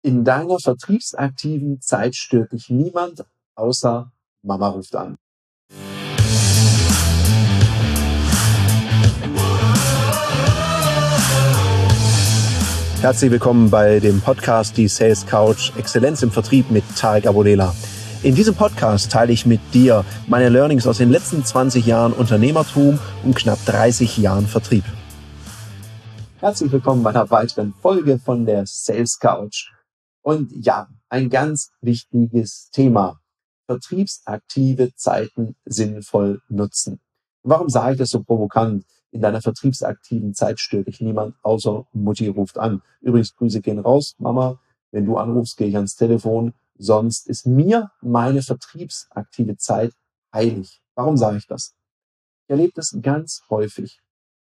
In deiner vertriebsaktiven Zeit stört dich niemand, außer Mama ruft an. Herzlich willkommen bei dem Podcast Die Sales Couch Exzellenz im Vertrieb mit Tarek Abodela. In diesem Podcast teile ich mit dir meine Learnings aus den letzten 20 Jahren Unternehmertum und knapp 30 Jahren Vertrieb. Herzlich willkommen bei einer weiteren Folge von der Sales Couch. Und ja, ein ganz wichtiges Thema: vertriebsaktive Zeiten sinnvoll nutzen. Warum sage ich das so provokant? In deiner vertriebsaktiven Zeit stört dich niemand, außer Mutti ruft an. Übrigens, Grüße gehen raus, Mama. Wenn du anrufst, gehe ich ans Telefon. Sonst ist mir meine vertriebsaktive Zeit heilig. Warum sage ich das? Ich erlebe das ganz häufig.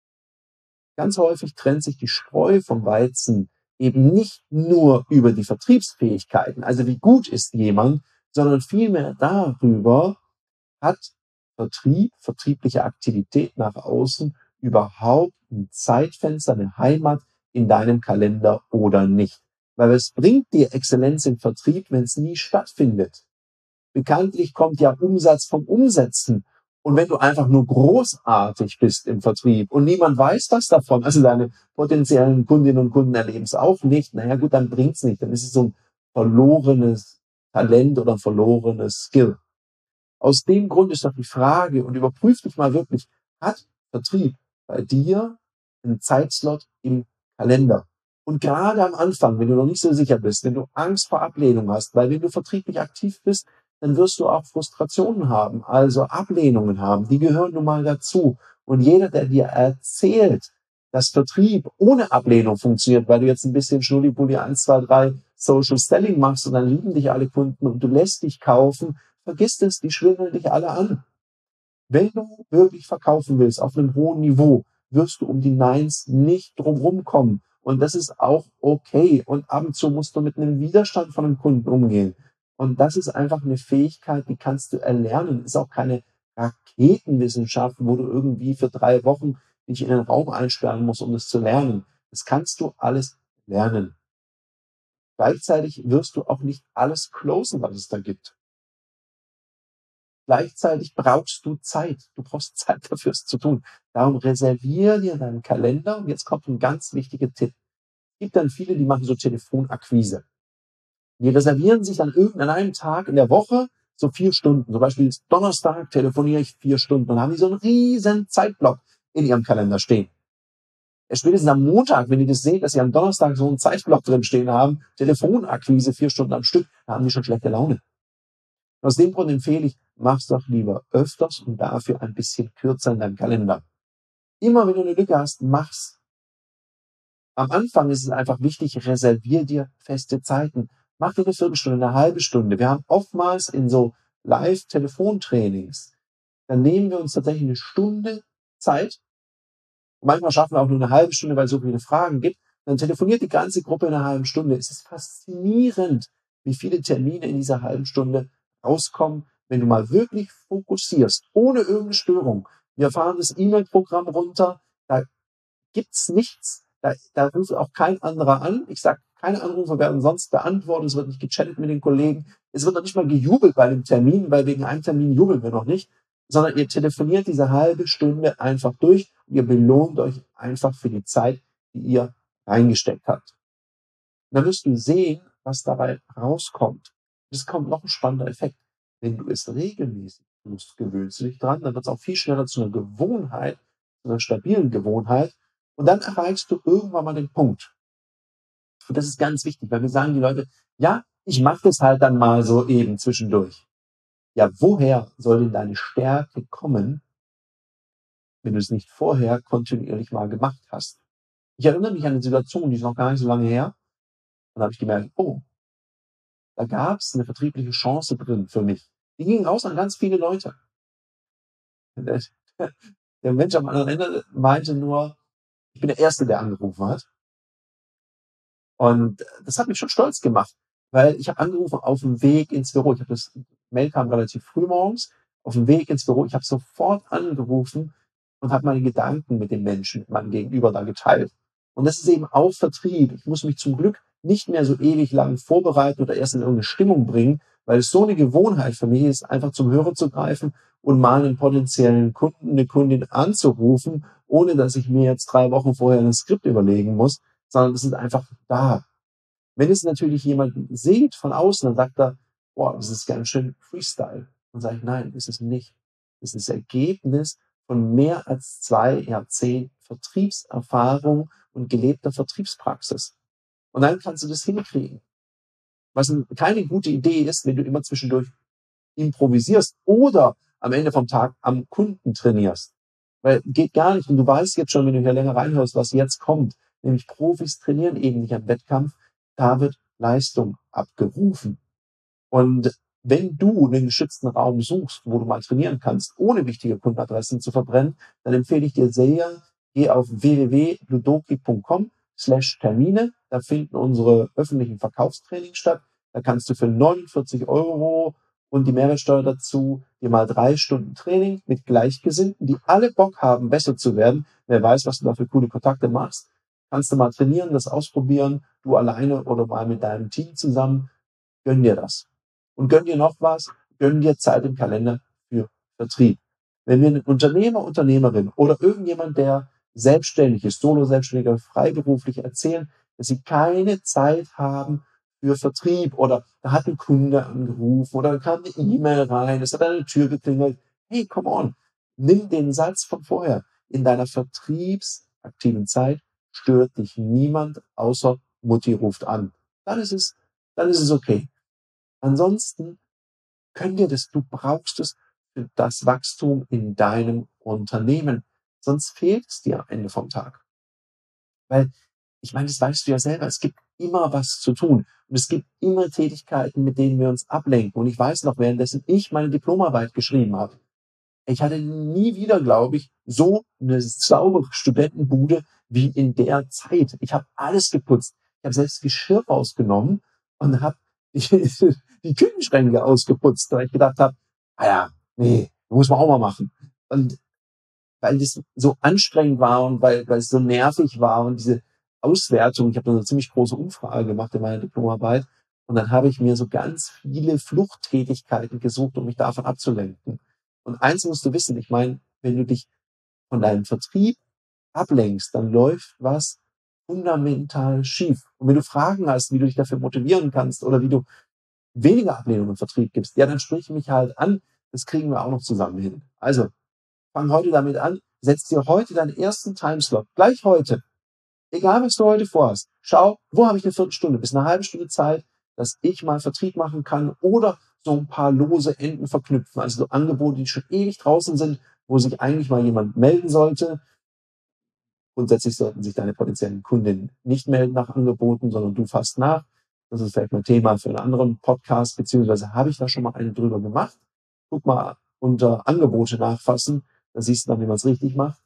Ganz häufig trennt sich die Spreu vom Weizen eben nicht nur über die Vertriebsfähigkeiten, also wie gut ist jemand, sondern vielmehr darüber, hat Vertrieb, vertriebliche Aktivität nach außen überhaupt ein Zeitfenster, eine Heimat in deinem Kalender oder nicht. Weil es bringt dir Exzellenz im Vertrieb, wenn es nie stattfindet. Bekanntlich kommt ja Umsatz vom Umsetzen. Und wenn du einfach nur großartig bist im Vertrieb und niemand weiß was davon, also deine potenziellen Kundinnen und Kunden erleben es auch nicht, naja gut, dann bringt's nicht. Dann ist es so ein verlorenes Talent oder ein verlorenes Skill. Aus dem Grund ist doch die Frage, und überprüf dich mal wirklich, hat Vertrieb bei dir einen Zeitslot im Kalender? Und gerade am Anfang, wenn du noch nicht so sicher bist, wenn du Angst vor Ablehnung hast, weil wenn du vertrieblich aktiv bist, dann wirst du auch Frustrationen haben, also Ablehnungen haben. Die gehören nun mal dazu. Und jeder, der dir erzählt, dass Vertrieb ohne Ablehnung funktioniert, weil du jetzt ein bisschen Schnulli-Bulli 1, 2, 3 Social Selling machst und dann lieben dich alle Kunden und du lässt dich kaufen, vergiss es, die schwindeln dich alle an. Wenn du wirklich verkaufen willst auf einem hohen Niveau, wirst du um die Neins nicht drumherum kommen. Und das ist auch okay. Und ab und zu musst du mit einem Widerstand von einem Kunden umgehen. Und das ist einfach eine Fähigkeit, die kannst du erlernen. Ist auch keine Raketenwissenschaft, wo du irgendwie für 3 Wochen dich in den Raum einsperren musst, um das zu lernen. Das kannst du alles lernen. Gleichzeitig wirst du auch nicht alles closen, was es da gibt. Gleichzeitig brauchst du Zeit. Du brauchst Zeit dafür, es zu tun. Darum reservier dir deinen Kalender. Und jetzt kommt ein ganz wichtiger Tipp. Es gibt dann viele, die machen so Telefonakquise. Die reservieren sich dann an einem Tag in der Woche so 4 Stunden. Zum Beispiel ist Donnerstag telefoniere ich 4 Stunden. Dann haben die so einen riesen Zeitblock in ihrem Kalender stehen. Spätestens am Montag, wenn die das sehen, dass sie am Donnerstag so einen Zeitblock drin stehen haben, Telefonakquise 4 Stunden am Stück, da haben die schon schlechte Laune. Aus dem Grund empfehle ich, mach's doch lieber öfters und dafür ein bisschen kürzer in deinem Kalender. Immer wenn du eine Lücke hast, mach's. Am Anfang ist es einfach wichtig, reservier dir feste Zeiten. Mach dir eine Viertelstunde, eine halbe Stunde. Wir haben oftmals in so Live-Telefontrainings, dann nehmen wir uns tatsächlich eine Stunde Zeit. Und manchmal schaffen wir auch nur eine halbe Stunde, weil es so viele Fragen gibt. Dann telefoniert die ganze Gruppe in einer halben Stunde. Es ist faszinierend, wie viele Termine in dieser halben Stunde rauskommen, wenn du mal wirklich fokussierst, ohne irgendeine Störung. Wir fahren das E-Mail-Programm runter, da gibt's nichts, da ruft auch kein anderer an. Ich sage, keine Anrufe werden sonst beantwortet, es wird nicht gechattet mit den Kollegen, es wird noch nicht mal gejubelt bei dem Termin, weil wegen einem Termin jubeln wir noch nicht, sondern ihr telefoniert diese halbe Stunde einfach durch und ihr belohnt euch einfach für die Zeit, die ihr reingesteckt habt. Und dann wirst du sehen, was dabei rauskommt. Es kommt noch ein spannender Effekt. Wenn du es regelmäßig tust, gewöhnst du dich dran, dann wird es auch viel schneller zu einer Gewohnheit, zu einer stabilen Gewohnheit. Und dann erreichst du irgendwann mal den Punkt. Und das ist ganz wichtig, weil wir sagen die Leute, ja, ich mache das halt dann mal so eben zwischendurch. Ja, woher soll denn deine Stärke kommen, wenn du es nicht vorher kontinuierlich mal gemacht hast? Ich erinnere mich an eine Situation, die ist noch gar nicht so lange her. Und da habe ich gemerkt, oh, da gab es eine vertriebliche Chance drin für mich. Die ging raus an ganz viele Leute. Der, der Mensch am anderen Ende meinte nur, ich bin der Erste, der angerufen hat. Und das hat mich schon stolz gemacht, weil ich habe angerufen auf dem Weg ins Büro. Das Mail kam relativ früh morgens, auf dem Weg ins Büro. Ich habe sofort angerufen und habe meine Gedanken mit dem Menschen, mit meinem Gegenüber da geteilt. Und das ist eben auch Vertrieb. Ich muss mich zum Glück nicht mehr so ewig lang vorbereiten oder erst in irgendeine Stimmung bringen, weil es so eine Gewohnheit für mich ist, einfach zum Hörer zu greifen und mal einen potenziellen Kunden, eine Kundin anzurufen, ohne dass ich mir jetzt 3 Wochen vorher ein Skript überlegen muss, sondern es ist einfach da. Wenn es natürlich jemand sieht von außen, dann sagt er, boah, das ist ganz schön Freestyle. Dann sage ich, nein, ist es nicht. Das ist das Ergebnis von mehr als 2 Jahrzehnten Vertriebserfahrung und gelebter Vertriebspraxis. Und dann kannst du das hinkriegen. Was keine gute Idee ist, wenn du immer zwischendurch improvisierst oder am Ende vom Tag am Kunden trainierst. Weil geht gar nicht. Und du weißt jetzt schon, wenn du hier länger reinhörst, was jetzt kommt. Nämlich Profis trainieren eben nicht am Wettkampf. Da wird Leistung abgerufen. Und wenn du einen geschützten Raum suchst, wo du mal trainieren kannst, ohne wichtige Kundenadressen zu verbrennen, dann empfehle ich dir sehr, geh auf www.ludoki.com/Termine. Da finden unsere öffentlichen Verkaufstrainings statt. Da kannst du für 49 € und die Mehrwertsteuer dazu dir mal 3 Stunden Training mit Gleichgesinnten, die alle Bock haben, besser zu werden. Wer weiß, was du da für coole Kontakte machst. Kannst du mal trainieren, das ausprobieren, du alleine oder mal mit deinem Team zusammen. Gönn dir das. Und gönn dir noch was, gönn dir Zeit im Kalender für Vertrieb. Wenn wir einen Unternehmer, Unternehmerin oder irgendjemand, der selbstständig ist, Solo-Selbstständiger, freiberuflich erzählen, dass sie keine Zeit haben für Vertrieb oder da hat ein Kunde angerufen oder da kam eine E-Mail rein, es hat an der Tür geklingelt. Hey, come on, nimm den Satz von vorher. In deiner vertriebsaktiven Zeit stört dich niemand außer Mutti ruft an. Dann ist es okay. Ansonsten du brauchst es für das Wachstum in deinem Unternehmen. Sonst fehlt es dir am Ende vom Tag. Weil, ich meine, das weißt du ja selber, es gibt immer was zu tun. Und es gibt immer Tätigkeiten, mit denen wir uns ablenken. Und ich weiß noch, währenddessen ich meine Diplomarbeit geschrieben habe, ich hatte nie wieder, glaube ich, so eine saubere Studentenbude wie in der Zeit. Ich habe alles geputzt. Ich habe selbst Geschirr rausgenommen und habe die Küchenschränke ausgeputzt, weil ich gedacht habe, nee, muss man auch mal machen. Und weil das so anstrengend war und weil es so nervig war und diese Auswertung, ich habe eine ziemlich große Umfrage gemacht in meiner Diplomarbeit und dann habe ich mir so ganz viele Fluchttätigkeiten gesucht, um mich davon abzulenken. Und eins musst du wissen, ich meine, wenn du dich von deinem Vertrieb ablenkst, dann läuft was fundamental schief. Und wenn du Fragen hast, wie du dich dafür motivieren kannst oder wie du weniger Ablehnung im Vertrieb gibst, ja, dann sprich mich halt an. Das kriegen wir auch noch zusammen hin. Also, fang heute damit an. Setz dir heute deinen ersten Timeslot. Gleich heute. Egal, was du heute vorhast. Schau, wo habe ich eine Viertelstunde bis eine halbe Stunde Zeit, dass ich mal Vertrieb machen kann oder so ein paar lose Enden verknüpfen. Also so Angebote, die schon ewig draußen sind, wo sich eigentlich mal jemand melden sollte. Grundsätzlich sollten sich deine potenziellen Kundinnen nicht melden nach Angeboten, sondern du fasst nach. Das ist vielleicht mal Thema für einen anderen Podcast, beziehungsweise habe ich da schon mal eine drüber gemacht. Guck mal unter Angebote nachfassen, da siehst du dann, wie man es richtig macht.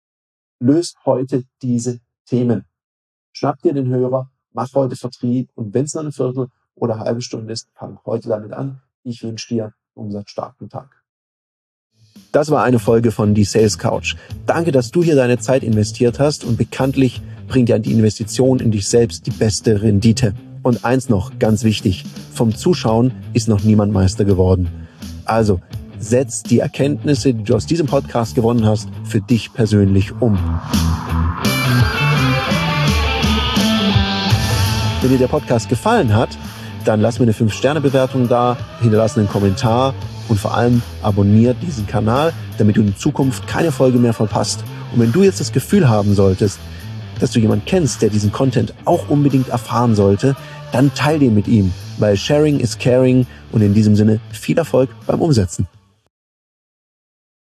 Löst heute diese Themen. Schnapp dir den Hörer, mach heute Vertrieb und wenn es nur eine Viertel oder eine halbe Stunde ist, fang heute damit an. Ich wünsche dir einen umsatzstarken Tag. Das war eine Folge von Die Sales Couch. Danke, dass du hier deine Zeit investiert hast und bekanntlich bringt ja die Investition in dich selbst die beste Rendite. Und eins noch, ganz wichtig, vom Zuschauen ist noch niemand Meister geworden. Also, setz die Erkenntnisse, die du aus diesem Podcast gewonnen hast, für dich persönlich um. Wenn dir der Podcast gefallen hat, dann lass mir eine 5-Sterne-Bewertung da, hinterlass einen Kommentar und vor allem abonniere diesen Kanal, damit du in Zukunft keine Folge mehr verpasst. Und wenn du jetzt das Gefühl haben solltest, dass du jemanden kennst, der diesen Content auch unbedingt erfahren sollte, dann teile den mit ihm, weil Sharing is Caring und in diesem Sinne viel Erfolg beim Umsetzen.